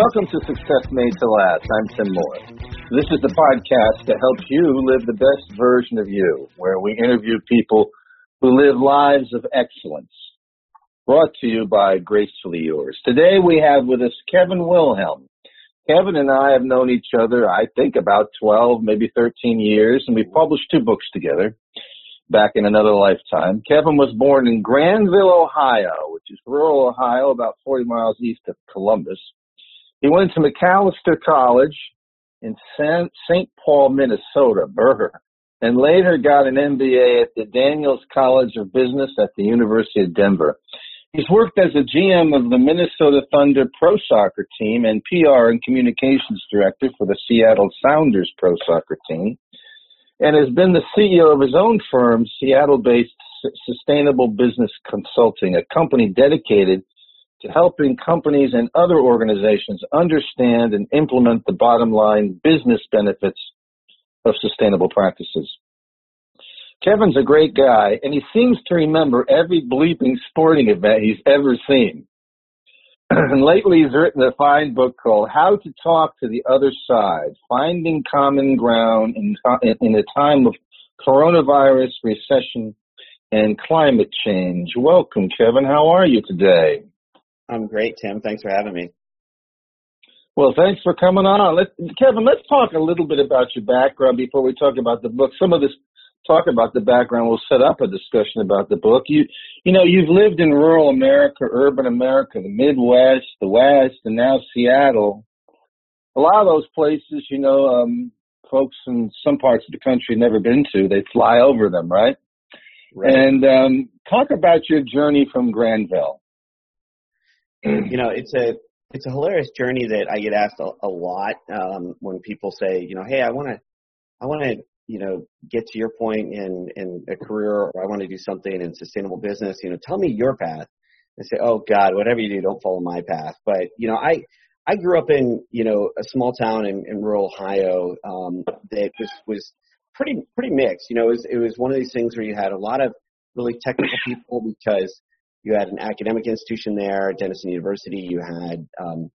Welcome to Success Made to Last. I'm Tim Moore. This is the podcast that helps you live the best version of you, where we interview people who live lives of excellence. Brought to you by Gracefully Yours. Today we have with us Kevin Wilhelm. Kevin and I have known each other, I think, about 12, maybe 13 years, and we've published 2 books together back in another lifetime. Kevin was born in Granville, Ohio, which is rural Ohio, about 40 miles east of Columbus. He went to Macalester College in St. Paul, Minnesota, and later got an MBA at the Daniels College of Business at the University of Denver. He's worked as a GM of the Minnesota Thunder Pro Soccer team and PR and Communications Director for the Seattle Sounders Pro Soccer team, and has been the CEO of his own firm, Seattle-based Sustainable Business Consulting, a company dedicated to helping companies and other organizations understand and implement the bottom line business benefits of sustainable practices. Kevin's a great guy, and he seems to remember every bleeping sporting event he's ever seen. And lately he's written a fine book called How to Talk to the Other Side, Finding Common Ground in a Time of Coronavirus, Recession, and Climate Change. Welcome, Kevin. How are you today? I'm great, Tim. Thanks for having me. Well, thanks for coming on. Kevin, let's talk a little bit about your background before we talk about the book. Some of this talk about the background will set up a discussion about the book. You've lived in rural America, urban America, the Midwest, the West, and now Seattle. A lot of those places, folks in some parts of the country never been to. They fly over them, right? Right. And talk about your journey from Granville. It's a hilarious journey that I get asked a lot when people say, hey, I want to, get to your point in a career, or I want to do something in sustainable business. Tell me your path. I say, oh God, whatever you do, don't follow my path. But I grew up in a small town in rural Ohio that was pretty mixed. It was one of these things where you had a lot of really technical people because you had an academic institution there, Denison University. You had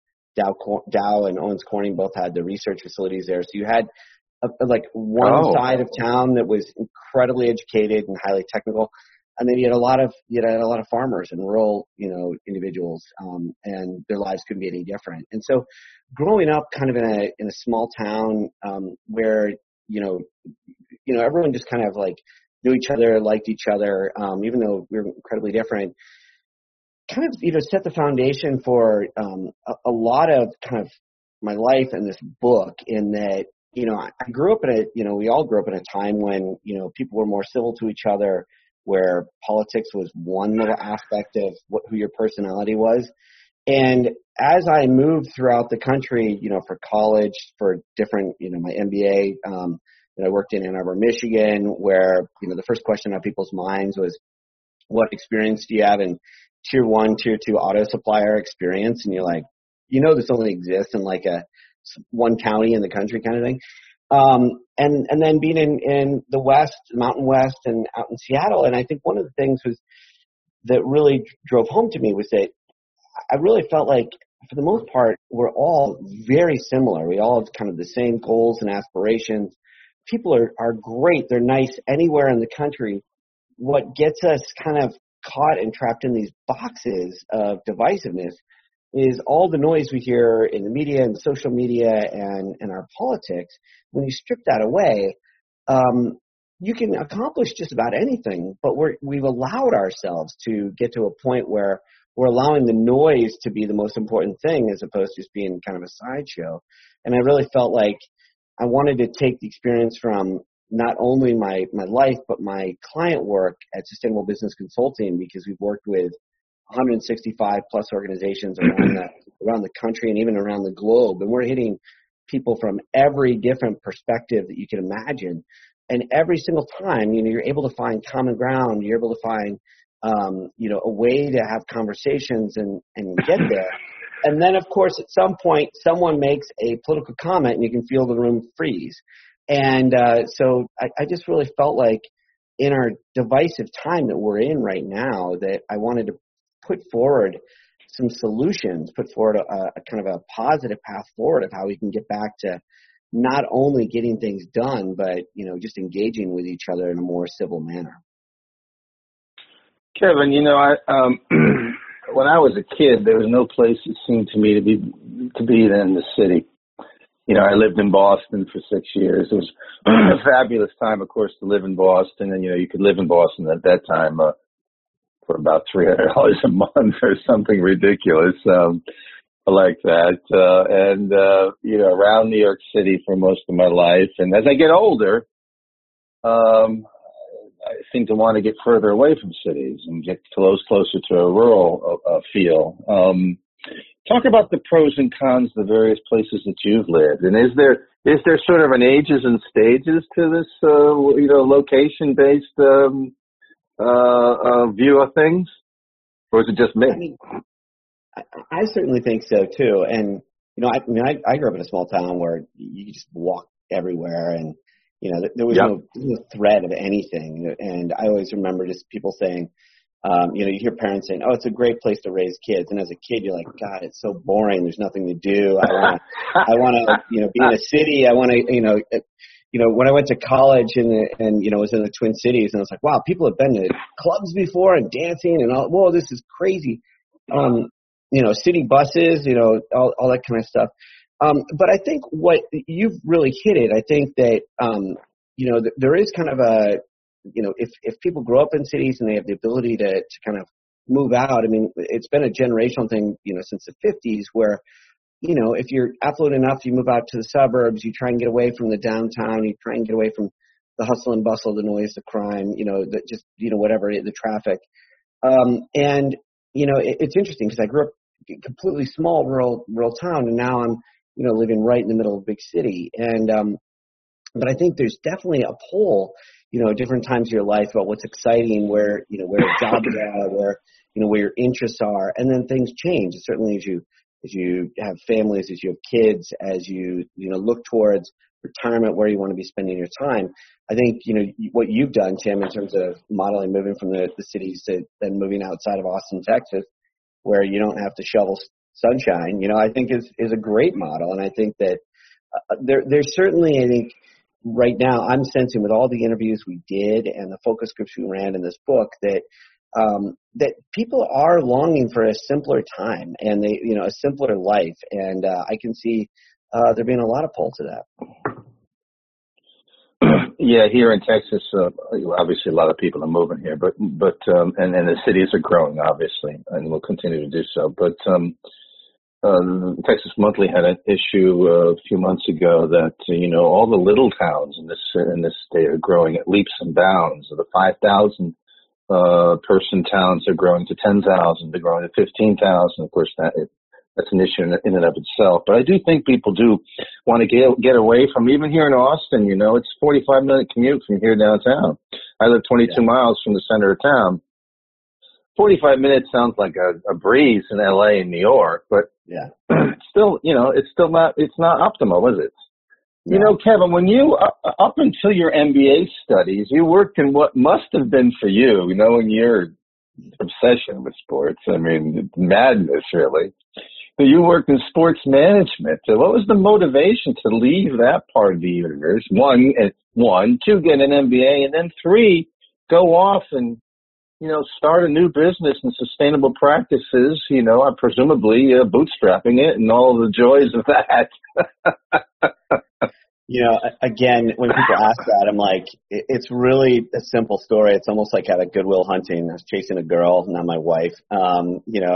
Dow and Owens Corning both had the research facilities there. So you had one side of town that was incredibly educated and highly technical, and then you had a lot of farmers and rural individuals, and their lives couldn't be any different. And so, growing up kind of in a small town where everyone just kind of knew each other, liked each other, even though we were incredibly different, kind of, set the foundation for a lot of kind of my life in this book, in that, I grew up we all grew up in a time when, people were more civil to each other, where politics was one little aspect of who your personality was. And as I moved throughout the country, for college, for different, my MBA, I worked in Ann Arbor, Michigan, where, the first question on people's minds was, what experience do you have in tier 1, tier 2 auto supplier experience? And you're like, this only exists in one county in the country kind of thing. And then being in the West, Mountain West, and out in Seattle. And I think one of the things that really drove home to me was that I really felt like, for the most part, we're all very similar. We all have kind of the same goals and aspirations. People are great. They're nice anywhere in the country. What gets us kind of caught and trapped in these boxes of divisiveness is all the noise we hear in the media and social media and in our politics. When you strip that away, you can accomplish just about anything, but we've allowed ourselves to get to a point where we're allowing the noise to be the most important thing, as opposed to just being kind of a sideshow. And I really felt like I wanted to take the experience from not only my life, but my client work at Sustainable Business Consulting, because we've worked with 165 plus organizations around the country and even around the globe. And we're hitting people from every different perspective that you can imagine. And every single time, you're able to find common ground. You're able to find, a way to have conversations and get there. And then, of course, at some point, someone makes a political comment and you can feel the room freeze. And so I just really felt like in our divisive time that we're in right now, that I wanted to put forward some solutions, put forward a kind of a positive path forward of how we can get back to not only getting things done, but, just engaging with each other in a more civil manner. Kevin, when I was a kid, there was no place that seemed to me to be than the city. I lived in Boston for 6 years. It was a fabulous time, of course, to live in Boston. And, you could live in Boston at that time for about $300 a month or something ridiculous like that. Around New York City for most of my life. And as I get older, I seem to want to get further away from cities and get closer to a rural feel. Talk about the pros and cons of the various places that you've lived. And is there sort of an ages and stages to this, location-based view of things? Or is it just me? I mean, I certainly think so, too. And, I grew up in a small town where you could just walk everywhere, and, there was no threat of anything. And I always remember just people saying, you hear parents saying, "Oh, it's a great place to raise kids." And as a kid, you're like, "God, it's so boring. There's nothing to do. I want to, be in a city. I want to, when I went to college and was in the Twin Cities, and I was like, wow, people have been to clubs before and dancing and all. Whoa, this is crazy. City buses, all that kind of stuff. But I think what you've really hit it. I think that, there is kind of a, if people grow up in cities and they have the ability to kind of move out, I mean, it's been a generational thing, since the 50s where, if you're affluent enough, you move out to the suburbs, you try and get away from the downtown, you try and get away from the hustle and bustle, the noise, the crime, whatever, the traffic. It's interesting because I grew up in a completely small rural town, and now I'm, living right in the middle of a big city. And, but I think there's definitely a pull, different times of your life about what's exciting, where jobs are, where your interests are, and then things change. Certainly as you have families, as you have kids, as you look towards retirement, where you want to be spending your time. I think, what you've done, Tim, in terms of modeling, moving from the cities to then moving outside of Austin, Texas, where you don't have to shovel sunshine, I think is a great model. And I think that there's certainly, I think, right now, I'm sensing with all the interviews we did and the focus groups we ran in this book that that people are longing for a simpler time and a simpler life. And I can see there being a lot of pull to that. Yeah, here in Texas, obviously a lot of people are moving here, but and the cities are growing, obviously, and will continue to do so. But Texas Monthly had an issue a few months ago that all the little towns in this state are growing at leaps and bounds. The 5,000 person towns are growing to 10,000. They're growing to 15,000. Of course, that's an issue in and of itself. But I do think people do want to get away from, even here in Austin, it's a 45-minute commute from here downtown. I live 22 miles from the center of town. 45 minutes sounds like a breeze in LA and New York, but still, it's not optimal, is it? Yeah. Kevin, when you, up until your MBA studies, you worked in what must have been for you, in your obsession with sports. I mean, madness, really. But you worked in sports management. So what was the motivation to leave that part of the universe? One, two, get an MBA, and then three, go off and start a new business and sustainable practices, presumably bootstrapping it and all the joys of that. Again, when people ask that, I'm like, it's really a simple story. It's almost like at a Goodwill Hunting. I was chasing a girl, not my wife, and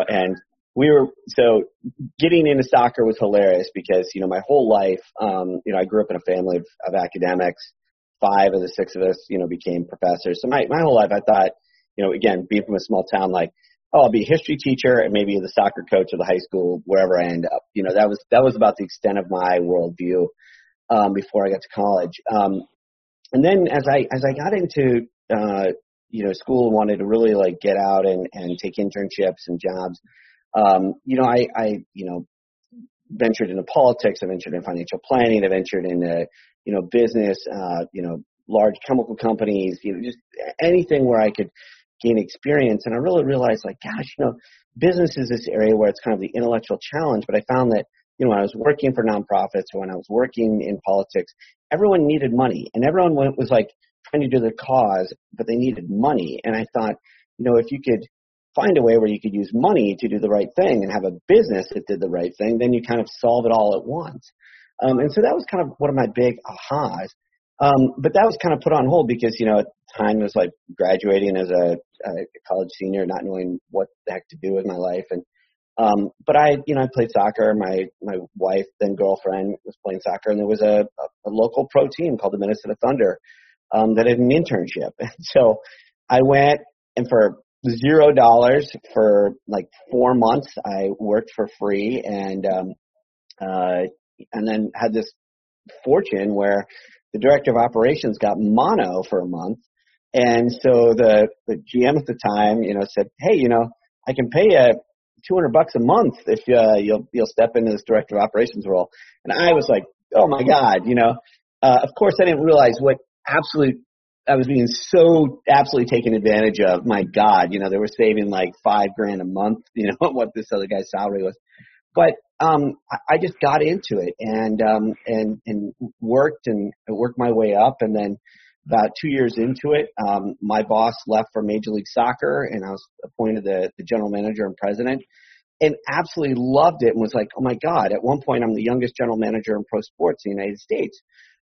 so getting into soccer was hilarious because, my whole life, I grew up in a family of academics. 5 of the 6 of us, became professors. So my whole life I thought, again, being from a small town, like, oh, I'll be a history teacher and maybe the soccer coach of the high school, wherever I end up. That was about the extent of my worldview before I got to college. And then as I got into school and wanted to really like get out and take internships and jobs, I ventured into politics. I ventured in financial planning. I ventured into business. Large chemical companies. Just anything where I could gain experience. And I really realized, like, gosh, business is this area where it's kind of the intellectual challenge. But I found that, when I was working for nonprofits or when I was working in politics, everyone needed money, and everyone was like trying to do their cause, but they needed money. And I thought, if you could find a way where you could use money to do the right thing and have a business that did the right thing, then you kind of solve it all at once. And so that was kind of one of my big ahas. But that was kind of put on hold because, at the time I was like graduating as a college senior, not knowing what the heck to do with my life. And, but I played soccer. My wife, then girlfriend, was playing soccer, and there was a local pro team called the Minnesota Thunder, that had an internship. And so I went, and for $0 for like 4 months, I worked for free, and then had this fortune where the director of operations got mono for a month. And so the GM at the time, said, hey, I can pay you $200 a month if you'll step into this director of operations role. And I was like, oh my God, of course I didn't realize what I was being so absolutely taken advantage of. My God, they were saving like $5,000 a month, what this other guy's salary was. But I just got into it and worked my way up. And then about 2 years into it, my boss left for Major League Soccer, and I was appointed the general manager and president, and absolutely loved it and was like, oh my God, at one point I'm the youngest general manager in pro sports in the United States.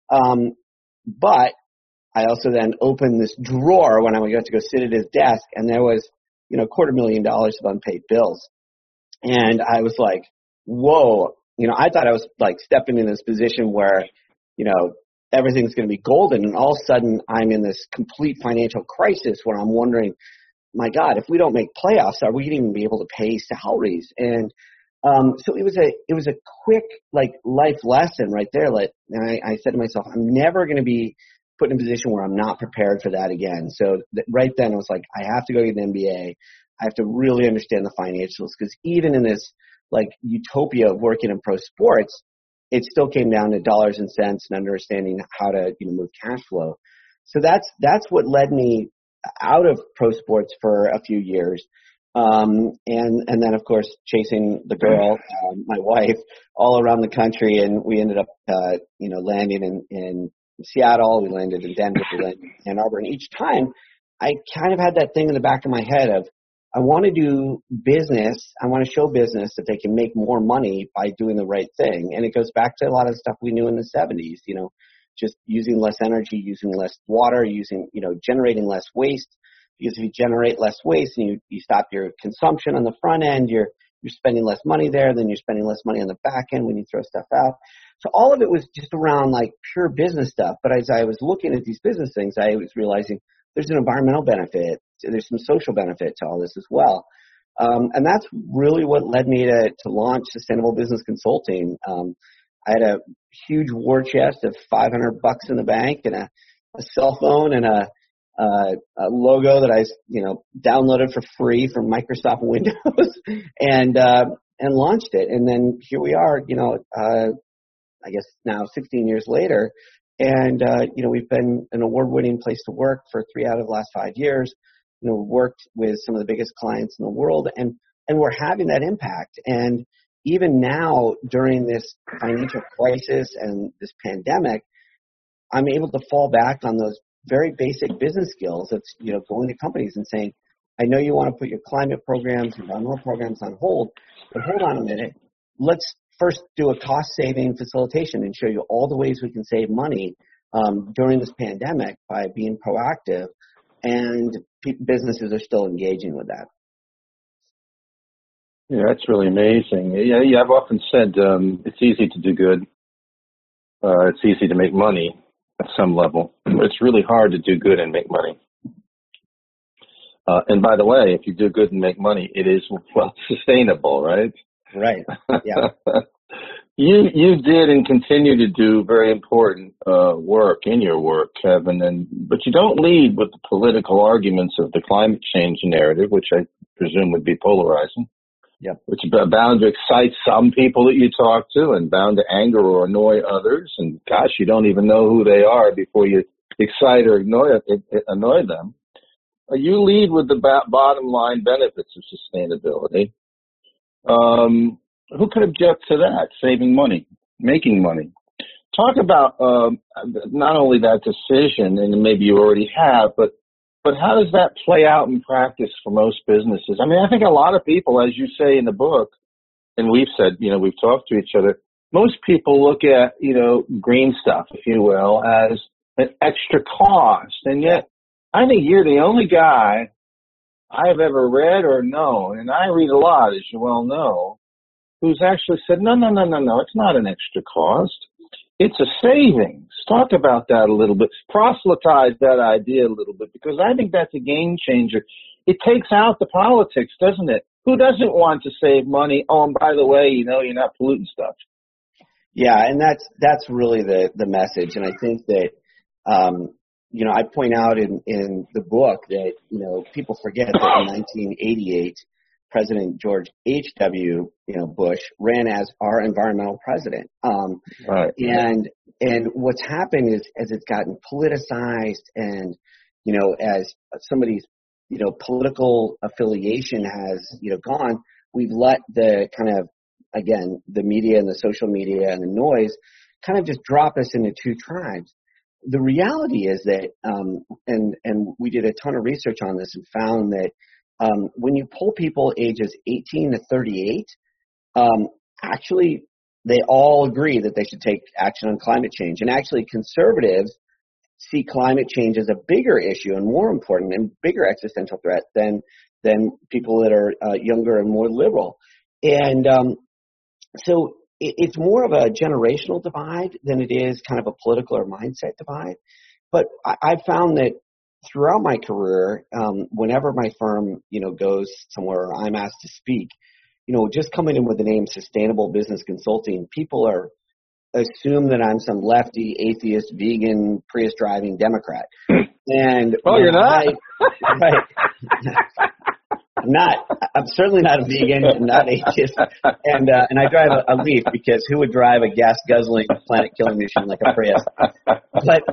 But I also then opened this drawer when I got to go sit at his desk, and there was, $250,000 of unpaid bills. And I was like, whoa, I thought I was like stepping in this position where, everything's going to be golden. And all of a sudden I'm in this complete financial crisis where I'm wondering, my God, if we don't make playoffs, are we going to even be able to pay salaries? And so it was a quick like life lesson right there. And I said to myself, I'm never going to be put in a position where I'm not prepared for that again. So right then I was like, I have to go get an MBA. I have to really understand the financials, because even in this like utopia of working in pro sports, it still came down to dollars and cents and understanding how to move cash flow. So that's what led me out of pro sports for a few years. And then of course chasing the girl, my wife, all around the country, and we ended up landing in Seattle, we landed in Denver, we landed in Ann Arbor, and each time I kind of had that thing in the back of my head of, I want to do business. I want to show business that they can make more money by doing the right thing. And it goes back to a lot of the stuff we knew in the 70s, just using less energy, using less water, generating less waste. Because if you generate less waste and you stop your consumption on the front end, you're spending less money there, then you're spending less money on the back end when you throw stuff out. So all of it was just around like pure business stuff. But as I was looking at these business things, I was realizing there's an environmental benefit. There's some social benefit to all this as well. And that's really what led me to launch Sustainable Business Consulting. I had a huge war chest of $500 in the bank and a cell phone and a logo that I, downloaded for free from Microsoft Windows and launched it. And then here we are, I guess now 16 years later. And, we've been an award-winning place to work for 3 out of the last 5 years. Worked with some of the biggest clients in the world, and we're having that impact. And even now, during this financial crisis and this pandemic, I'm able to fall back on those very basic business skills of, going to companies and saying, I know you want to put your climate programs, environmental programs on hold, but hold on a minute. Let's first do a cost-saving facilitation and show you all the ways we can save money during this pandemic by being proactive. And businesses are still engaging with that. Yeah, that's really amazing. Yeah, I've often said it's easy to do good. It's easy to make money at some level. But it's really hard to do good and make money. And by the way, if you do good and make money, it is, sustainable, right? Right. Yeah. You did and continue to do very important work in your work, Kevin, but you don't lead with the political arguments of the climate change narrative, which I presume would be polarizing. Yeah. Which is bound to excite some people that you talk to and bound to anger or annoy others. And gosh, you don't even know who they are before you excite or annoy them. you lead with the bottom line benefits of sustainability. Who could object to that? Saving money, making money. Talk about not only that decision, and maybe you already have, but how does that play out in practice for most businesses? I mean, I think a lot of people, as you say in the book, and we've said, we've talked to each other, most people look at, green stuff, if you will, as an extra cost. And yet, I think you're the only guy I've ever read or known, and I read a lot, as you well know, who's actually said, no, it's not an extra cost. It's a savings. Talk about that a little bit. Proselytize that idea a little bit, because I think that's a game changer. It takes out the politics, doesn't it? Who doesn't want to save money? Oh, and by the way, you're not polluting stuff. Yeah, and that's really the message. And I think that, I point out in the book that, people forget that in 1988, President George H.W. Bush ran as our environmental president. Right. And what's happened is, as it's gotten politicized and, as somebody's, political affiliation has, gone, we've let the kind of, again, the media and the social media and the noise kind of just drop us into two tribes. The reality is that, and we did a ton of research on this and found that when you poll people ages 18 to 38, actually they all agree that they should take action on climate change. And actually conservatives see climate change as a bigger issue and more important and bigger existential threat than people that are younger and more liberal. And so it's more of a generational divide than it is kind of a political or mindset divide. But I've found that throughout my career, whenever my firm, goes somewhere or I'm asked to speak, just coming in with the name Sustainable Business Consulting, people assume that I'm some lefty, atheist, vegan, Prius driving Democrat. And you're not. Right. I'm certainly not a vegan, I'm not atheist, and I drive a Leaf, because who would drive a gas guzzling, planet killing machine like a Prius? But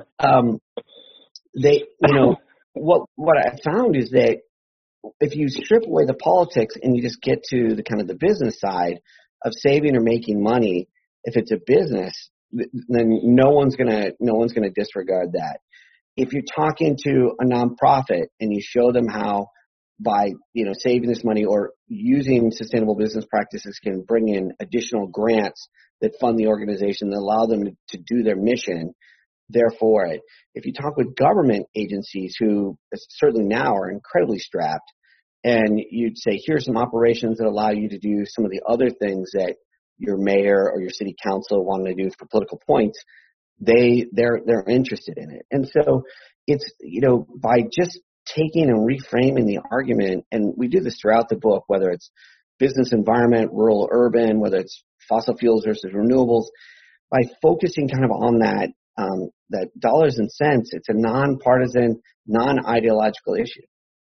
what I found is that if you strip away the politics and you just get to the kind of the business side of saving or making money, if it's a business, then no one's gonna disregard that. If you're talking to a nonprofit and you show them how by saving this money or using sustainable business practices can bring in additional grants that fund the organization that allow them to do their mission, they're for it. If you talk with government agencies who certainly now are incredibly strapped, and you'd say, here's some operations that allow you to do some of the other things that your mayor or your city council wanted to do for political points, they're interested in it. And so it's, by just taking and reframing the argument, and we do this throughout the book, whether it's business environment, rural urban, whether it's fossil fuels versus renewables, by focusing kind of on that dollars and cents, it's a nonpartisan, non-ideological issue.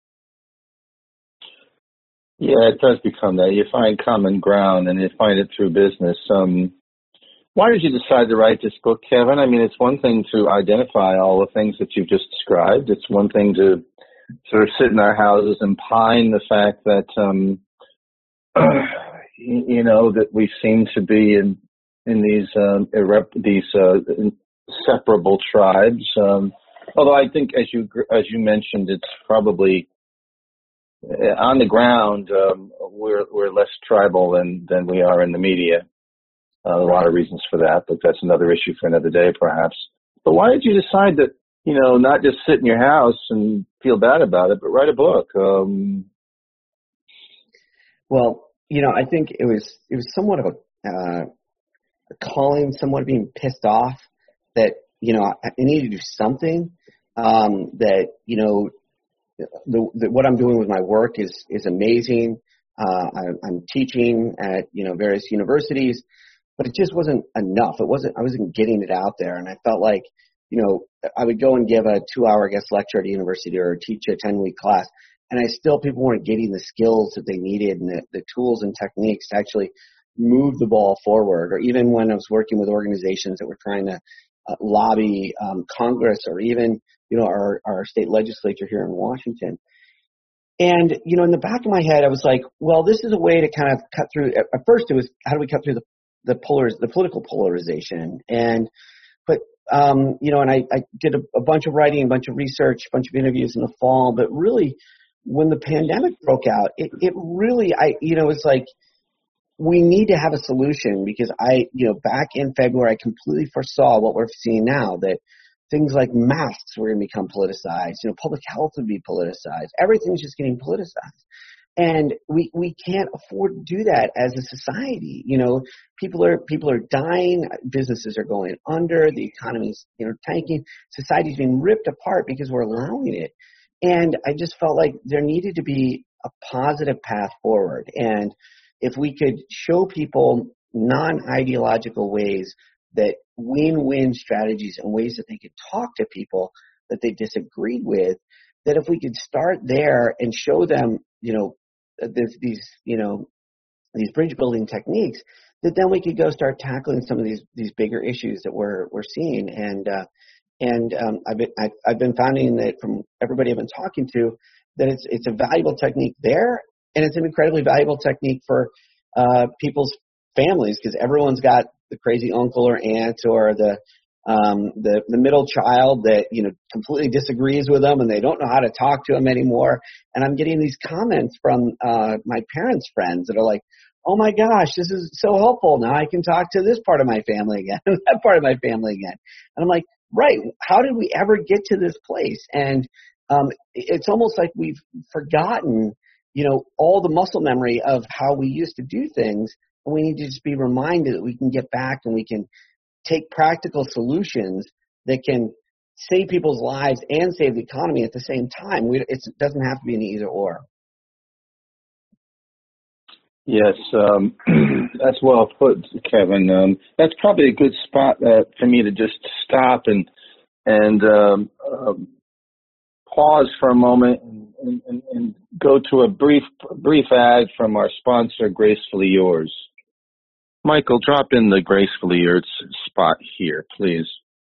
Yeah, it does become that. You find common ground, and you find it through business. Why did you decide to write this book, Kevin? I mean, it's one thing to identify all the things that you've just described. It's one thing to sort of sit in our houses and pine the fact that, that we seem to be in these separable tribes. Although I think, as you mentioned, it's probably on the ground, we're less tribal than we are in the media. A lot of reasons for that, but that's another issue for another day, perhaps. But why did you decide to, not just sit in your house and feel bad about it, but write a book? Well, I think it was somewhat of a calling, somewhat being pissed off that, I needed to do something, that, what I'm doing with my work is amazing. I'm teaching at, various universities, but it just wasn't enough. I wasn't getting it out there. And I felt like, I would go and give a 2-hour guest lecture at a university or teach a 10-week class, and people weren't getting the skills that they needed and the tools and techniques to actually move the ball forward. Or even when I was working with organizations that were trying to lobby Congress or even, our state legislature here in Washington, And, in the back of my head, I was like, well, this is a way to kind of cut through. At first, it was, how do we cut through the political polarization? And I did a bunch of writing, a bunch of research, a bunch of interviews in the fall. But really, when the pandemic broke out, it really, it's like, we need to have a solution, because back in February, I completely foresaw what we're seeing now, that things like masks were going to become politicized. Public health would be politicized. Everything's just getting politicized. And we can't afford to do that as a society. People are dying, businesses are going under, the economy's, tanking, society's being ripped apart because we're allowing it. And I just felt like there needed to be a positive path forward. And if we could show people non-ideological ways, that win-win strategies and ways that they could talk to people that they disagreed with, that if we could start there and show them, these bridge building techniques, that then we could go start tackling some of these bigger issues that we're seeing. And I've been finding that from everybody I've been talking to, that it's a valuable technique there, and it's an incredibly valuable technique for people's families, because everyone's got the crazy uncle or aunt or the middle child that completely disagrees with them, and they don't know how to talk to them anymore. And I'm getting these comments from my parents' friends that are like, "Oh my gosh, this is so helpful. Now I can talk to this part of my family again, that part of my family again." And I'm like, right, how did we ever get to this place? And it's almost like we've forgotten, all the muscle memory of how we used to do things. And we need to just be reminded that we can get back and we can take practical solutions that can save people's lives and save the economy at the same time. It doesn't have to be an either or. Yes, that's well put, Kevin. That's probably a good spot for me to just stop and pause for a moment and go to a brief ad from our sponsor, Gracefully Yours. Michael, drop in the Gracefully Yours spot here, please.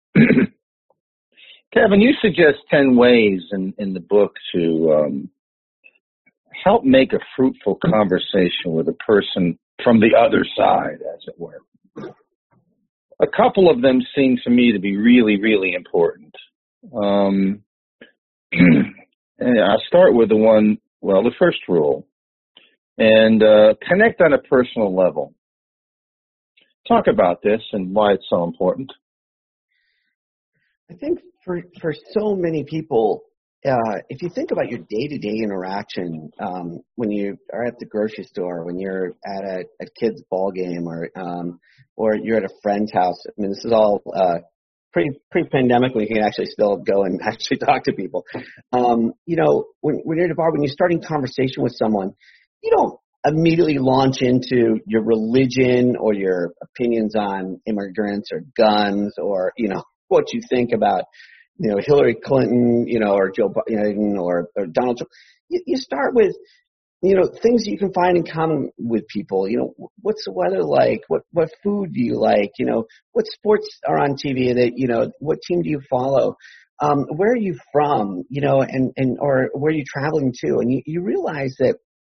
Kevin, you suggest 10 ways in the book to help make a fruitful conversation with a person from the other side, as it were. A couple of them seem to me to be really, really important. I'll start with the first rule, and connect on a personal level. Talk about this and why it's so important. I think for so many people, if you think about your day-to-day interaction, when you are at the grocery store, when you're at a kid's ball game, or you're at a friend's house. I mean, this is all pre-pandemic, when you can actually still go and actually talk to people. When you're at a bar, when you're starting conversation with someone, you don't immediately launch into your religion or your opinions on immigrants or guns or, what you think about, Hillary Clinton, or Joe Biden or Donald Trump. You start with, things you can find in common with people. What's the weather like? What food do you like? What sports are on TV that, what team do you follow? Where are you from? Or where are you traveling to? And you realize that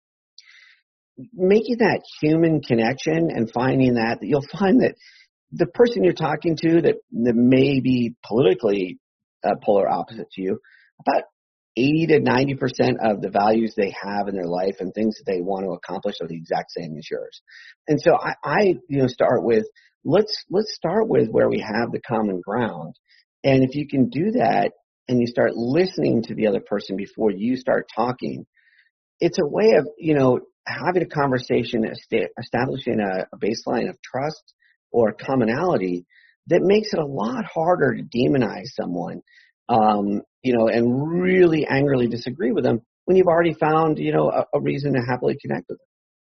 making that human connection and finding that you'll find that the person you're talking to that may be politically polar opposite to you, about 80 to 90% of the values they have in their life and things that they want to accomplish are the exact same as yours. And so I start with, let's start with where we have the common ground. And if you can do that and you start listening to the other person before you start talking, it's a way of, having a conversation, establishing a baseline of trust or commonality that makes it a lot harder to demonize someone, and really angrily disagree with them when you've already found, a reason to happily connect with them.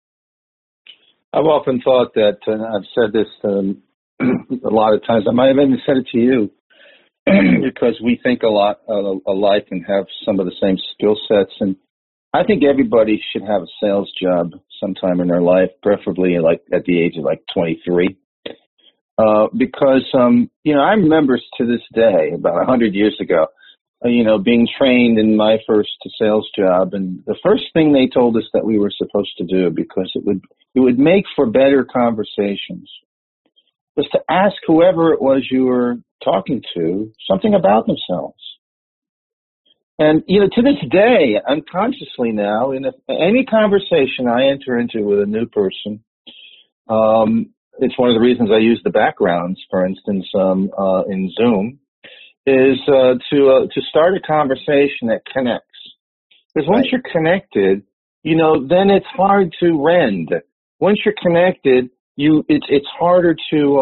I've often thought that, and I've said this a lot of times, I might have even said it to you, because we think a lot alike and have some of the same skill sets. And I think everybody should have a sales job sometime in their life, preferably like at the age of like 23. Because, I remember to this day, about 100 years ago, being trained in my first sales job, and the first thing they told us that we were supposed to do, because it would make for better conversations, was to ask whoever it was you were talking to something about themselves. And, to this day, unconsciously now, in any conversation I enter into with a new person, it's one of the reasons I use the backgrounds, for instance, in Zoom, is to start a conversation that connects. Because once you're connected, then it's hard to rend. Once you're connected, it's harder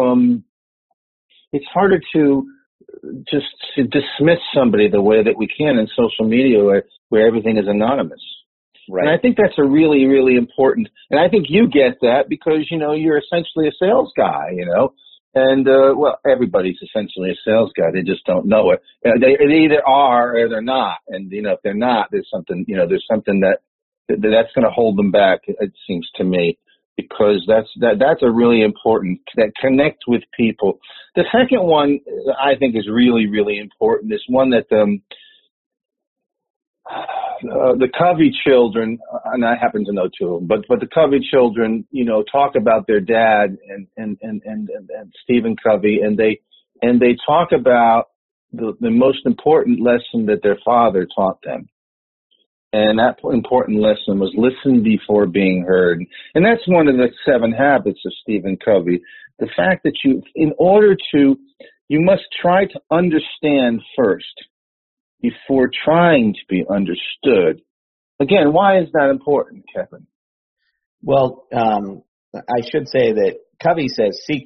to just to dismiss somebody the way that we can in social media, where everything is anonymous. Right. And I think that's a really, really important, and I think you get that because, you're essentially a sales guy, and, everybody's essentially a sales guy. They just don't know it. They either are or they're not. And, if they're not, there's something that's going to hold them back, it seems to me, because that's a really important, that connect with people. The second one I think is really, really important. Is one that, the Covey children, and I happen to know two of them, but the Covey children, talk about their dad and Stephen Covey, and they talk about the most important lesson that their father taught them. And that important lesson was listen before being heard. And that's one of the 7 habits of Stephen Covey. The fact that you must try to understand first before trying to be understood. Again, why is that important, Kevin? Well, I should say that Covey says seek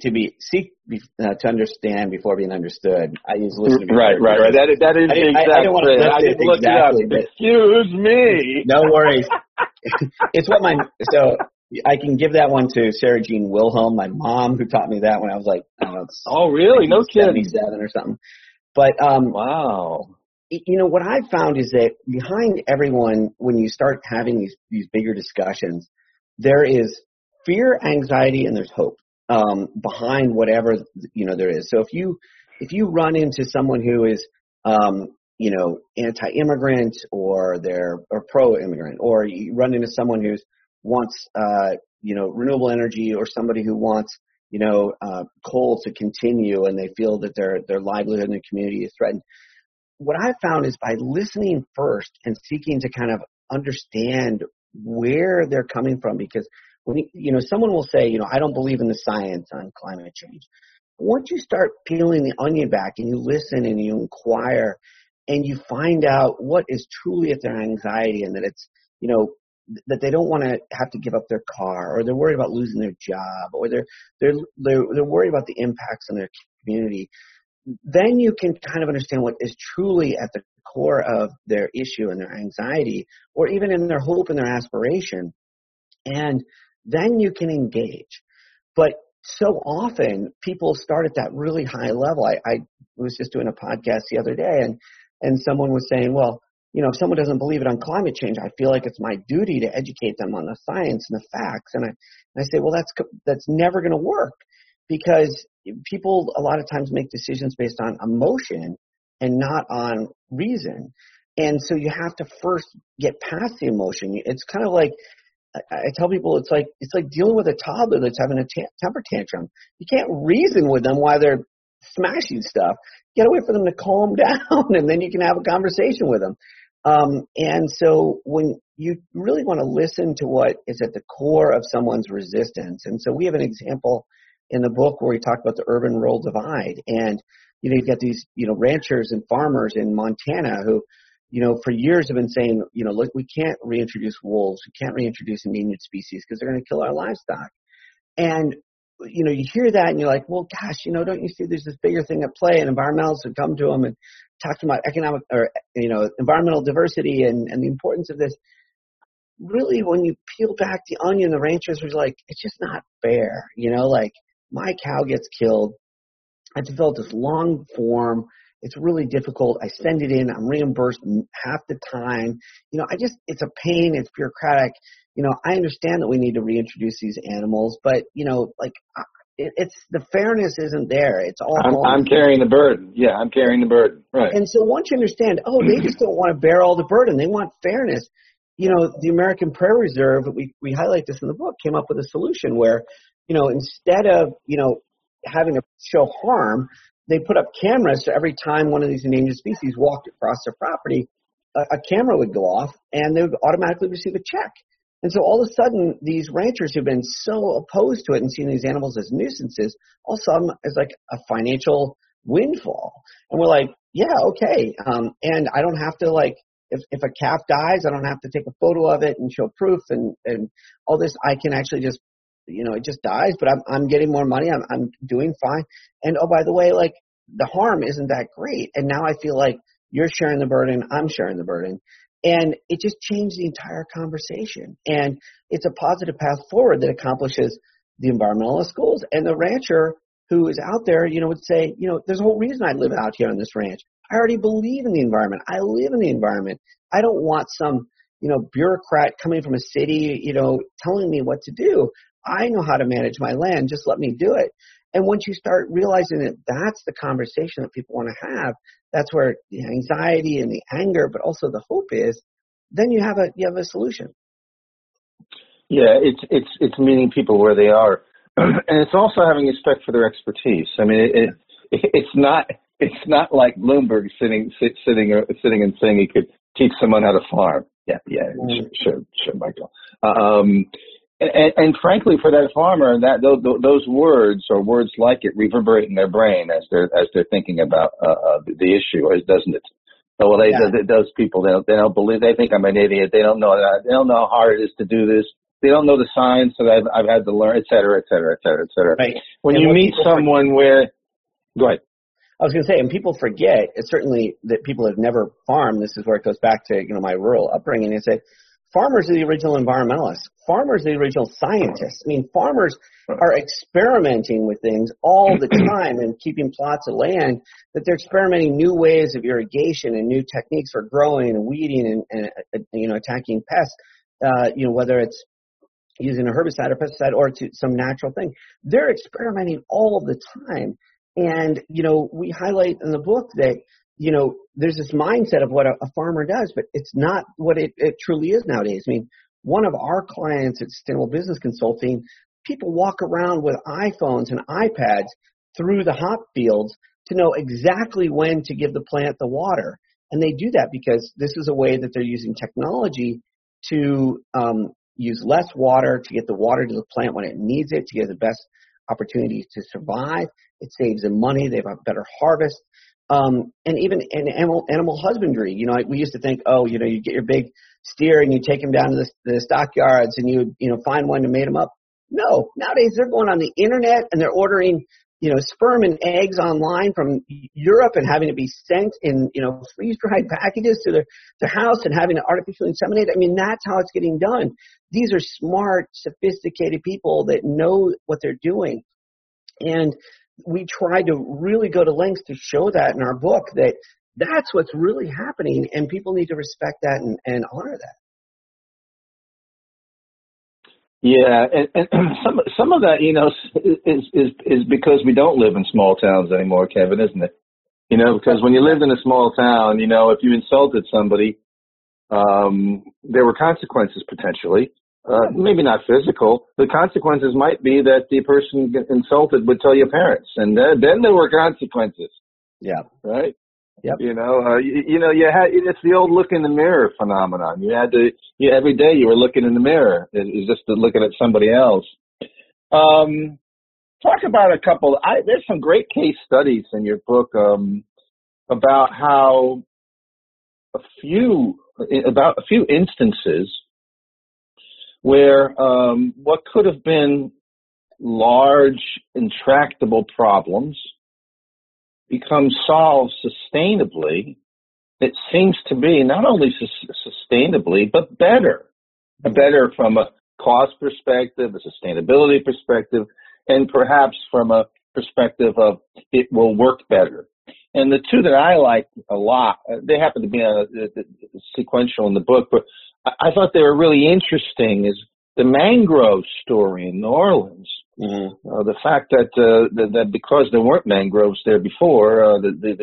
to understand before being understood. I use listen to be right. That is the exact. I didn't want to I didn't look exactly, it up. Excuse me. No worries. It's what so I can give that one to Sarah Jean Wilhelm, my mom, who taught me that when I was like, I don't know. Oh, really? No kidding. 77 or something. But wow. What I've found is that behind everyone, when you start having these bigger discussions, there is fear, anxiety, and there's hope behind whatever there is. So if you run into someone who is anti-immigrant or pro-immigrant, or you run into someone who wants renewable energy, or somebody who wants coal to continue, and they feel that their livelihood in the community is threatened. What I've found is by listening first and seeking to kind of understand where they're coming from, because when someone will say, I don't believe in the science on climate change. Once you start peeling the onion back and you listen and you inquire and you find out what is truly at their anxiety, and that it's, that they don't want to have to give up their car, or they're worried about losing their job, or they're worried about the impacts on their community, then you can kind of understand what is truly at the core of their issue and their anxiety, or even in their hope and their aspiration. And then you can engage. But so often people start at that really high level. I was just doing a podcast the other day, and someone was saying, well, if someone doesn't believe it on climate change, I feel like it's my duty to educate them on the science and the facts. And I say, well, that's never going to work, because people a lot of times make decisions based on emotion and not on reason. And so you have to first get past the emotion. It's kind of like, I tell people, it's like dealing with a toddler that's having a temper tantrum. You can't reason with them while they're smashing stuff. You got to wait for them to calm down, and then you can have a conversation with them. And so when you really want to listen to what is at the core of someone's resistance, and so we have an example in the book where we talk about the urban-rural divide, and you've got these ranchers and farmers in Montana who for years have been saying, look, we can't reintroduce wolves, we can't reintroduce endangered species because they're going to kill our livestock. And you hear that and you're like, well, gosh, don't you see there's this bigger thing at play, and environmentalists have come to them and talked about economic or environmental diversity and the importance of this. Really, when you peel back the onion, the ranchers were like, it's just not fair. Like, my cow gets killed, I developed this long form. It's really difficult. I send it in. I'm reimbursed half the time. It's a pain. It's bureaucratic. I understand that we need to reintroduce these animals, but, it's the fairness isn't there. It's all I'm carrying the burden. Yeah, I'm carrying the burden. Right. And so once you understand, they just don't want to bear all the burden. They want fairness. The American Prairie Reserve, we highlight this in the book, came up with a solution where, instead of, having to show harm, they put up cameras, so every time one of these endangered species walked across their property, a camera would go off and they would automatically receive a check. And so all of a sudden, these ranchers who've been so opposed to it and seeing these animals as nuisances, all of a sudden it's like a financial windfall. And we're like, yeah, okay. And I don't have to if a calf dies, I don't have to take a photo of it and show proof and all this. I can actually just, it just dies, but I'm getting more money. I'm doing fine. And oh, by the way, the harm isn't that great. And now I feel like you're sharing the burden. I'm sharing the burden. And it just changed the entire conversation. And it's a positive path forward that accomplishes the environmentalist goals. And the rancher who is out there, would say, there's a whole reason I live out here on this ranch. I already believe in the environment. I live in the environment. I don't want some, bureaucrat coming from a city, telling me what to do. I know how to manage my land. Just let me do it. And once you start realizing that that's the conversation that people want to have, that's where the anxiety and the anger, but also the hope is, then you have a solution. Yeah, it's meeting people where they are, and it's also having respect for their expertise. I mean, it's not like Bloomberg sitting and saying he could teach someone how to farm. Yeah, sure, Michael. And frankly, for that farmer, those words or words like it reverberate in their brain as they're thinking about the issue, doesn't it? So, well, those people they don't believe. They think I'm an idiot. They don't know that. They don't know how hard it is to do this. They don't know the science that I've had to learn, et cetera, et cetera, et cetera, et cetera. Right. When you meet someone go ahead. I was going to say, and people forget, it's certainly that people have never farmed. This is where it goes back to my rural upbringing. Is that farmers are the original environmentalists. Farmers are the original scientists. I mean, farmers are experimenting with things all the time and keeping plots of land, that they're experimenting new ways of irrigation and new techniques for growing and weeding and attacking pests, whether it's using a herbicide or pesticide or to some natural thing. They're experimenting all the time. And, we highlight in the book that, there's this mindset of what a farmer does, but it's not what it truly is nowadays. I mean, one of our clients at Sustainable Business Consulting, people walk around with iPhones and iPads through the hop fields to know exactly when to give the plant the water. And they do that because this is a way that they're using technology to use less water, to get the water to the plant when it needs it, to get the best opportunity to survive. It saves them money. They have a better harvest. And even in animal husbandry, we used to think, you get your big steer and you take them down to the stockyards and you find one to mate them up. No, nowadays they're going on the internet and they're ordering, sperm and eggs online from Europe and having to be sent in, freeze-dried packages to their house and having to artificially inseminate. I mean, that's how it's getting done. These are smart, sophisticated people that know what they're doing. And we try to really go to lengths to show that in our book, that that's what's really happening, and people need to respect that and honor that. Yeah, and some of that, is because we don't live in small towns anymore, Kevin, isn't it? Because when you lived in a small town, if you insulted somebody, there were consequences potentially. Maybe not physical. The consequences might be that the person insulted would tell your parents, and then there were consequences. Yeah. Right. Yep. You had, it's the old look in the mirror phenomenon. Every day you were looking in the mirror. It's just looking at somebody else. Talk about a couple. There's some great case studies in your book about how a few instances where what could have been large, intractable problems become solved sustainably. It seems to be not only sustainably, but better. Better from a cost perspective, a sustainability perspective, and perhaps from a perspective of it will work better. And the two that I like a lot, they happen to be sequential in the book, but I thought they were really interesting, is the mangrove story in New Orleans The fact that because there weren't mangroves there before,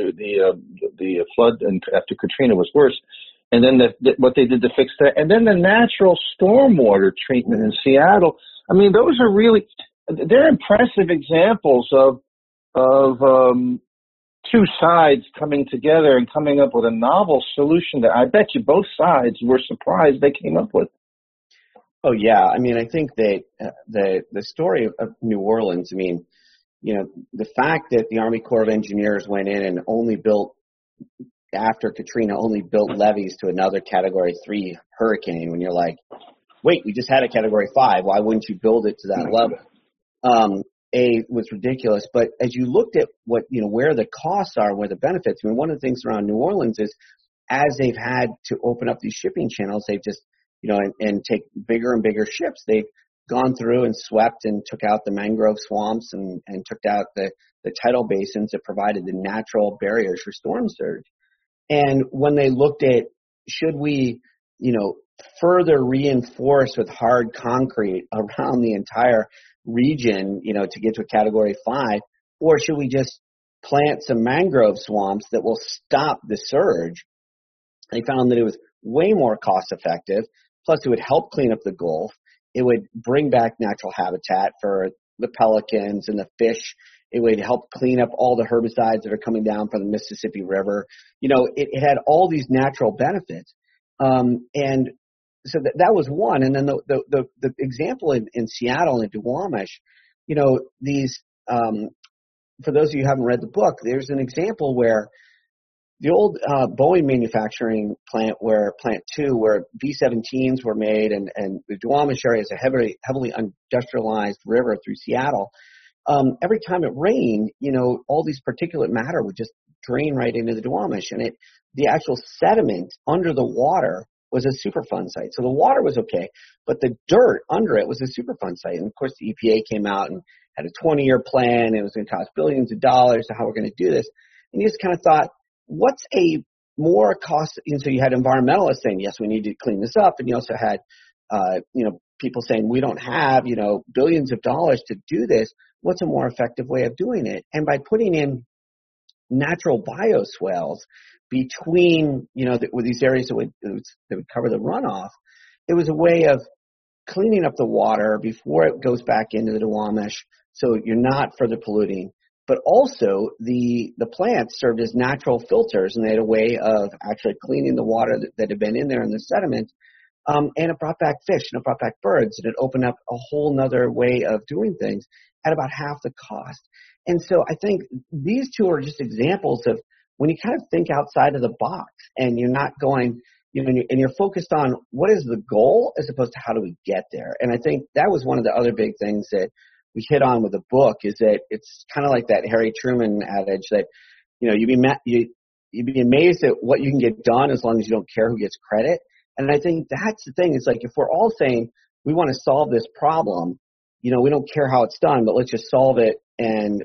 the flood and after Katrina was worse, and then what they did to fix that, and then the natural stormwater treatment in Seattle. I mean, those are really they're impressive examples of two sides coming together and coming up with a novel solution that I bet you both sides were surprised they came up with. Oh yeah, I mean, I think that the story of New Orleans. I mean, you know, the fact that the Army Corps of Engineers went in and only built after Katrina levees to another Category 3 hurricane. When you're like, wait, we just had a Category 5. Why wouldn't you build it to that level? Was ridiculous. But as you looked at where the costs are, where the benefits. I mean, one of the things around New Orleans is as they've had to open up these shipping channels, they've just and take bigger and bigger ships. They've gone through and swept and took out the mangrove swamps and took out the tidal basins that provided the natural barriers for storm surge. And when they looked at should we, further reinforce with hard concrete around the entire region, to get to a Category 5, or should we just plant some mangrove swamps that will stop the surge? They found that it was way more cost effective. Plus, it would help clean up the Gulf. It would bring back natural habitat for the pelicans and the fish. It would help clean up all the herbicides that are coming down from the Mississippi River. It had all these natural benefits. And so that was one. And then the example in Seattle and Duwamish, these, for those of you who haven't read the book, there's an example where the old Boeing manufacturing plant, Plant 2, where B-17s were made, and the Duwamish area is a heavily industrialized river through Seattle. Every time it rained, all these particulate matter would just drain right into the Duwamish, and the actual sediment under the water was a Superfund site. So the water was okay, but the dirt under it was a Superfund site. And of course, the EPA came out and had a 20-year plan. It was going to cost billions of dollars. So how we're going to do this? And you just kind of thought, what's a more cost? So you had environmentalists saying, yes, we need to clean this up. And you also had, people saying we don't have, billions of dollars to do this. What's a more effective way of doing it? And by putting in natural bioswales between, with these areas that would cover the runoff, it was a way of cleaning up the water before it goes back into the Duwamish, so you're not further polluting. But also, the plants served as natural filters, and they had a way of actually cleaning the water that had been in there in the sediment. And it brought back fish, and it brought back birds, and it opened up a whole nother way of doing things at about half the cost. And so I think these two are just examples of when you kind of think outside of the box, and you're not going, and you're focused on what is the goal as opposed to how do we get there. And I think that was one of the other big things that we hit on with the book, is that it's kind of like that Harry Truman adage that, you'd be amazed at what you can get done as long as you don't care who gets credit. And I think that's the thing. It's like if we're all saying we want to solve this problem, we don't care how it's done, but let's just solve it, and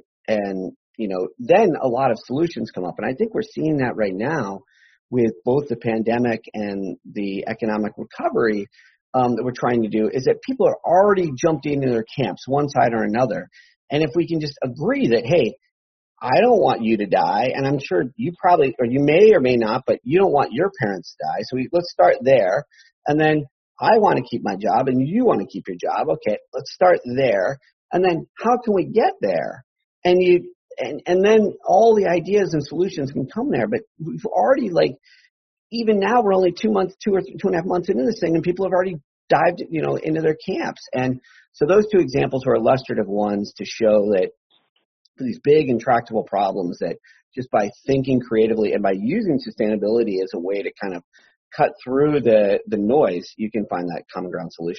then a lot of solutions come up. And I think we're seeing that right now with both the pandemic and the economic recovery that we're trying to do, is that people are already jumped into their camps, one side or another. And if we can just agree that, hey, I don't want you to die, and I'm sure you probably, or you may or may not, but you don't want your parents to die. So let's start there. And then I want to keep my job, and you want to keep your job. Okay, let's start there. And then how can we get there? And then all the ideas and solutions can come there. But we've already, even now we're only 2 months, 2.5 months into this thing, and people have already dived, into their camps. And so those two examples were illustrative ones to show that these big intractable problems, that just by thinking creatively and by using sustainability as a way to kind of cut through the noise, you can find that common ground solution.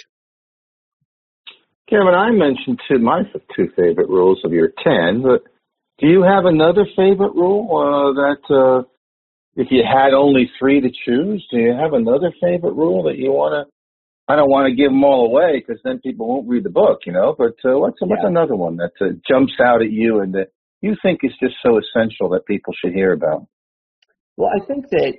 Kevin, I mentioned my two favorite rules of your 10, but do you have another favorite rule that if you had only 3 to choose, do you have another favorite rule that you want to? I don't want to give them all away because then people won't read the book, but what's another one that jumps out at you and that you think is just so essential that people should hear about? Well, I think that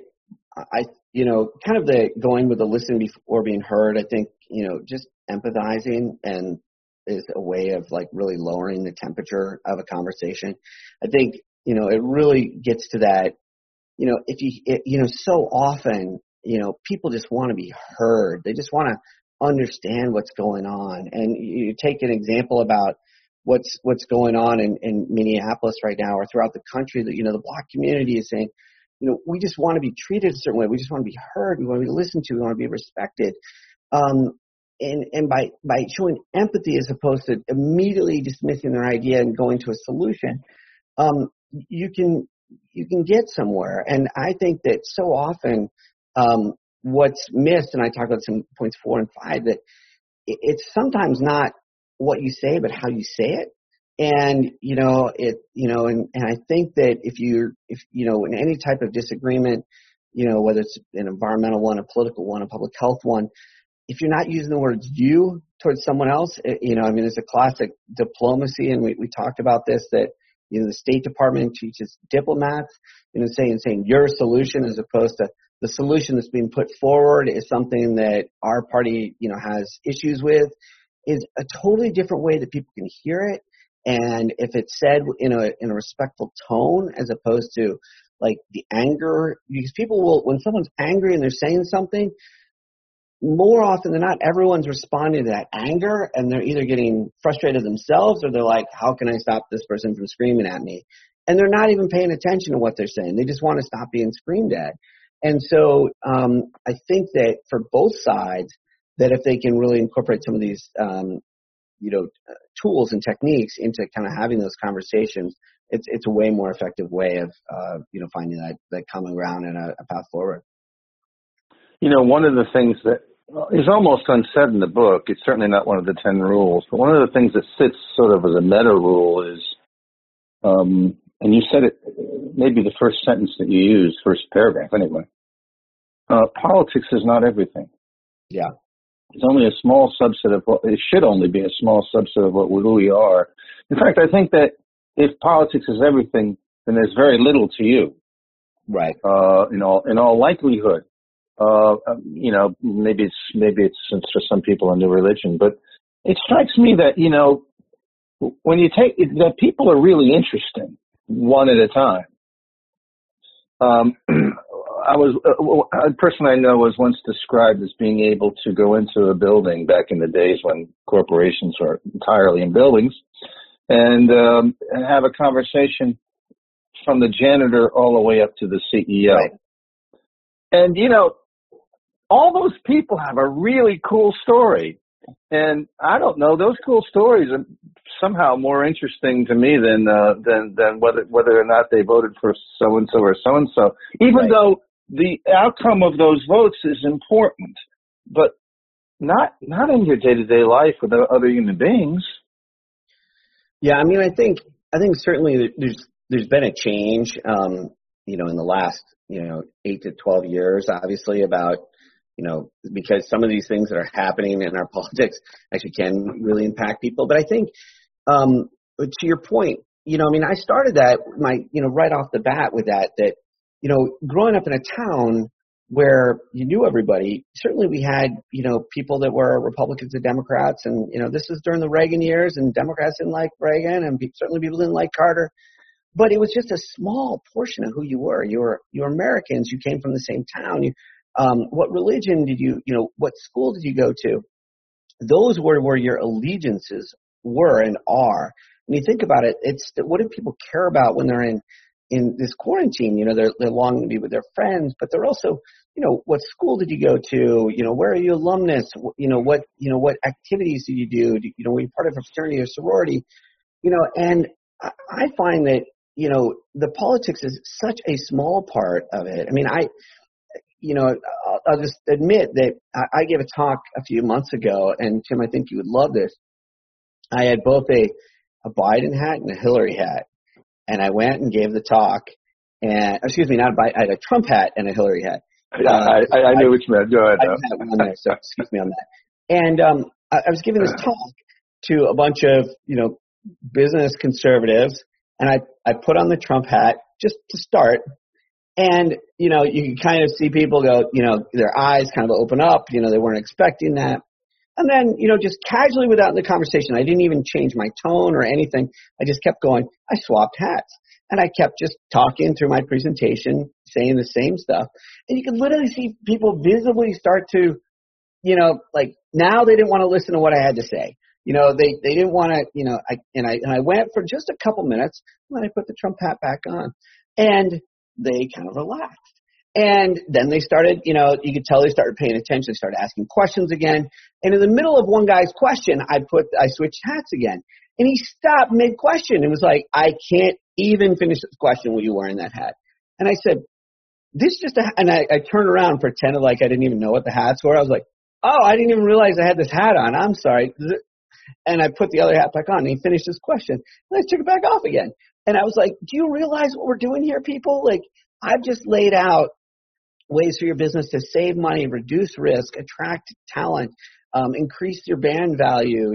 kind of the going with the listen before being heard, I think, just empathizing and is a way of like really lowering the temperature of a conversation. I think, it really gets to that, so often, people just want to be heard. They just want to understand what's going on. And you take an example about what's going on in Minneapolis right now or throughout the country that, the Black community is saying, we just want to be treated a certain way. We just want to be heard. We want to be listened to. We want to be respected. And by showing empathy as opposed to immediately dismissing their idea and going to a solution, you can get somewhere. And I think that so often, what's missed, and I talk about some points 4 and 5, that it's sometimes not what you say, but how you say it. And, and I think that if in any type of disagreement, whether it's an environmental one, a political one, a public health one, if you're not using the words you towards someone else, there's a classic diplomacy, and we talked about this, that, the State Department teaches diplomats, saying your solution as opposed to the solution that's being put forward is something that our party, has issues with, is a totally different way that people can hear it. And if it's said in a respectful tone, as opposed to like the anger, because people will, when someone's angry and they're saying something, more often than not, everyone's responding to that anger, and they're either getting frustrated themselves or they're like, how can I stop this person from screaming at me? And they're not even paying attention to what they're saying. They just want to stop being screamed at. And so I think that for both sides, that if they can really incorporate some of these, tools and techniques into kind of having those conversations, it's a way more effective way of, finding that common ground and a path forward. One of the things that is almost unsaid in the book, it's certainly not one of the 10 rules, but one of the things that sits sort of as a meta rule is, and you said it, maybe the first sentence that you used, first paragraph anyway, politics is not everything. Yeah. It's only a small subset of it should only be a small subset of what we are. In fact, I think that if politics is everything, then there's very little to you. Right. In all likelihood. Maybe it's for some people a new religion, but it strikes me that, when you take that people are really interesting one at a time. A person I know was once described as being able to go into a building back in the days when corporations were entirely in buildings and have a conversation from the janitor all the way up to the CEO. Right. And, all those people have a really cool story. And I don't know, those cool stories are somehow more interesting to me than whether or not they voted for so-and-so or so-and-so, even right. though the outcome of those votes is important, but not in your day-to-day life with other human beings. Yeah, I think certainly there's been a change, in the last, 8 to 12 years, obviously, about, because some of these things that are happening in our politics actually can really impact people. But I think, to your point, I started that right off the bat with that, growing up in a town where you knew everybody, certainly we had, people that were Republicans and Democrats, and, this was during the Reagan years, and Democrats didn't like Reagan, and certainly people didn't like Carter. But it was just a small portion of who you were. You were Americans. You came from the same town. What religion did you, what school did you go to? Those were where your allegiances were and are. When you think about it, what do people care about when they're in this quarantine? They're longing to be with their friends, but they're also, what school did you go to? Where are you alumnus? What activities did you do? Were you part of a fraternity or sorority? And I find that, the politics is such a small part of it. I'll just admit that I gave a talk a few months ago, and Tim, I think you would love this. I had both a Biden hat and a Hillary hat, and I went and gave the talk. And not a Biden, I had a Trump hat and a Hillary hat. I knew what you meant. Go ahead. I had one there, so excuse me on that. And I was giving this talk to a bunch of business conservatives, and I put on the Trump hat just to start. And, you can kind of see people go, their eyes kind of open up, they weren't expecting that. And then, just casually without the conversation, I didn't even change my tone or anything. I just kept going. I swapped hats. And I kept just talking through my presentation, saying the same stuff. And you could literally see people visibly start to, now they didn't want to listen to what I had to say. They didn't want to, I went for just a couple minutes, and then I put the Trump hat back on. And they kind of relaxed. And then they started, you could tell they started paying attention. They started asking questions again. And in the middle of one guy's question, I switched hats again. And he stopped mid-question and was like, I can't even finish this question when you wearing that hat. And I said, and I turned around and pretended like I didn't even know what the hats were. I was like, oh, I didn't even realize I had this hat on. I'm sorry. And I put the other hat back on, and he finished his question. And I took it back off again. And I was like, do you realize what we're doing here, people? Like, I've just laid out ways for your business to save money, reduce risk, attract talent, increase your brand value,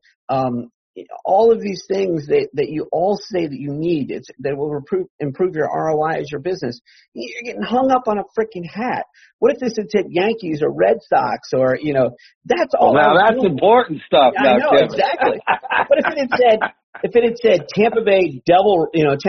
all of these things that you all say that you need, that will improve your ROI as your business. You're getting hung up on a freaking hat. What if this had said Yankees or Red Sox or, that's all. Well, now that's important stuff. I know, Kevin. Exactly. But if it had said Tampa Bay Devil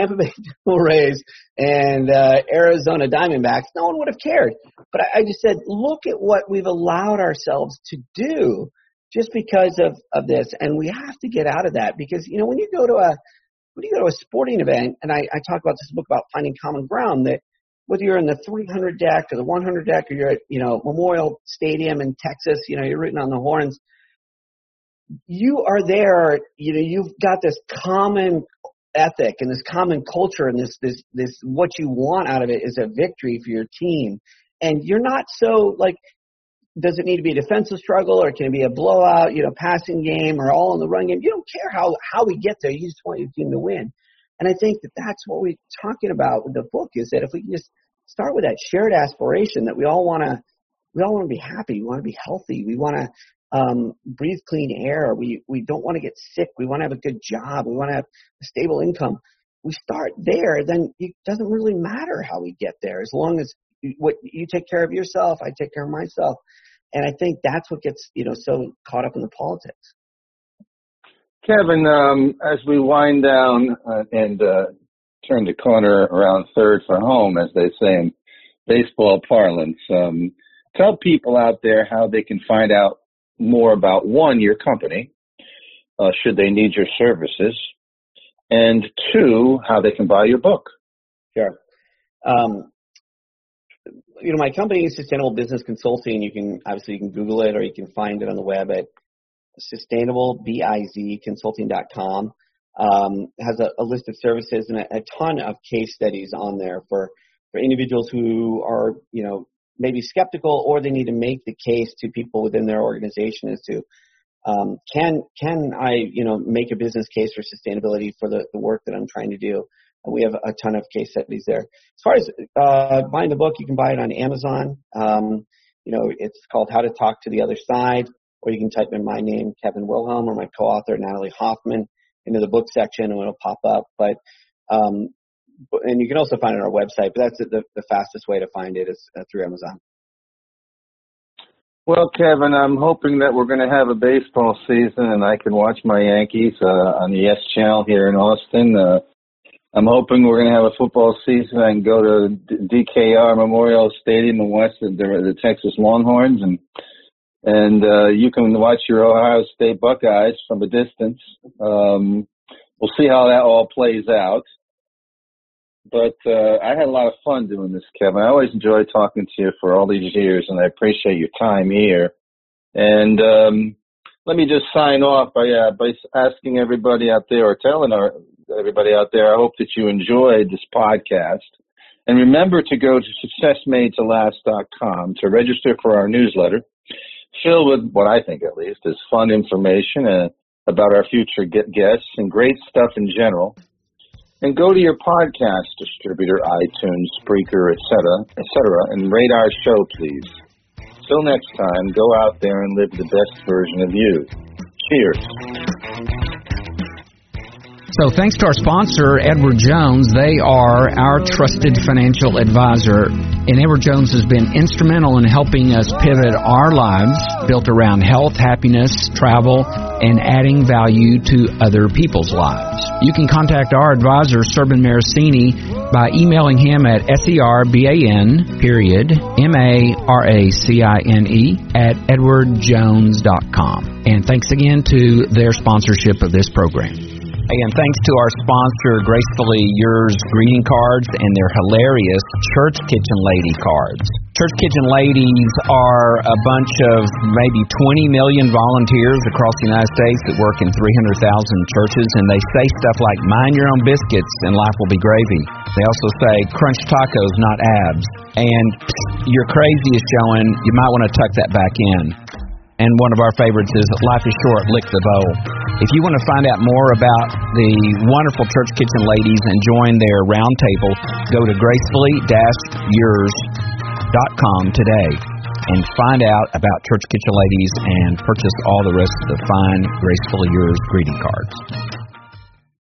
Rays and Arizona Diamondbacks, no one would have cared. But I just said, look at what we've allowed ourselves to do just because of this. And we have to get out of that because, when you go to a sporting event, and I talk about this book about finding common ground, that whether you're in the 300 deck or the 100 deck or you're at, Memorial Stadium in Texas, you're rooting on the horns, you are there, you've got this common ethic and this common culture and this what you want out of it is a victory for your team. And you're not so does it need to be a defensive struggle or can it be a blowout, passing game or all in the run game? You don't care how we get there. You just want your team to win. And I think that's what we're talking about with the book is that if we can just start with that shared aspiration that we all want to be happy. We want to be healthy. We want to breathe clean air. We don't want to get sick. We want to have a good job. We want to have a stable income. We start there, then it doesn't really matter how we get there as long as you take care of yourself, I take care of myself. And I think that's what gets, so caught up in the politics. Kevin, as we wind down and turn the corner around third for home, as they say in baseball parlance, tell people out there how they can find out more about, one, your company, should they need your services, and two, how they can buy your book. Sure. My company is Sustainable Business Consulting. You can Google it or you can find it on the web at sustainablebizconsulting.com. Has a list of services and a ton of case studies on there for individuals who are, maybe skeptical or they need to make the case to people within their organization as to, can I, make a business case for sustainability for the work that I'm trying to do? And we have a ton of case studies there. As far as buying the book, you can buy it on Amazon. It's called How to Talk to the Other Side, or you can type in my name, Kevin Wilhelm, or my co-author, Natalie Hoffman, into the book section, and it'll pop up. And you can also find it on our website, but that's the fastest way to find it is through Amazon. Well, Kevin, I'm hoping that we're going to have a baseball season and I can watch my Yankees on the Yes Channel here in Austin. I'm hoping we're going to have a football season. I can go to DKR Memorial Stadium and watch the Texas Longhorns, and you can watch your Ohio State Buckeyes from a distance. We'll see how that all plays out. But I had a lot of fun doing this, Kevin. I always enjoy talking to you for all these years, and I appreciate your time here. And let me just sign off by asking everybody out there, or telling everybody out there, I hope that you enjoyed this podcast. And remember to go to successmadetolast.com to register for our newsletter, filled with what I think at least is fun information about our future guests and great stuff in general. And go to your podcast distributor, iTunes, Spreaker, etc., and rate our show, please. Till next time, go out there and live the best version of you. Cheers. So thanks to our sponsor, Edward Jones. They are our trusted financial advisor. And Edward Jones has been instrumental in helping us pivot our lives built around health, happiness, travel, and adding value to other people's lives. You can contact our advisor, Serban Maracini, by emailing him at serban_maracine@edwardjones.com. And thanks again to their sponsorship of this program. And thanks to our sponsor, Gracefully Yours greeting cards and their hilarious Church Kitchen Lady cards. Church Kitchen Ladies are a bunch of maybe 20 million volunteers across the United States that work in 300,000 churches, and they say stuff like, mind your own biscuits and life will be gravy. They also say, crunch tacos, not abs. And your crazy is showing, you might want to tuck that back in. And one of our favorites is Life is Short, Lick the Bowl. If you want to find out more about the wonderful Church Kitchen Ladies and join their round table, go to gracefully-yours.com today and find out about Church Kitchen Ladies and purchase all the rest of the fine Gracefully Yours greeting cards.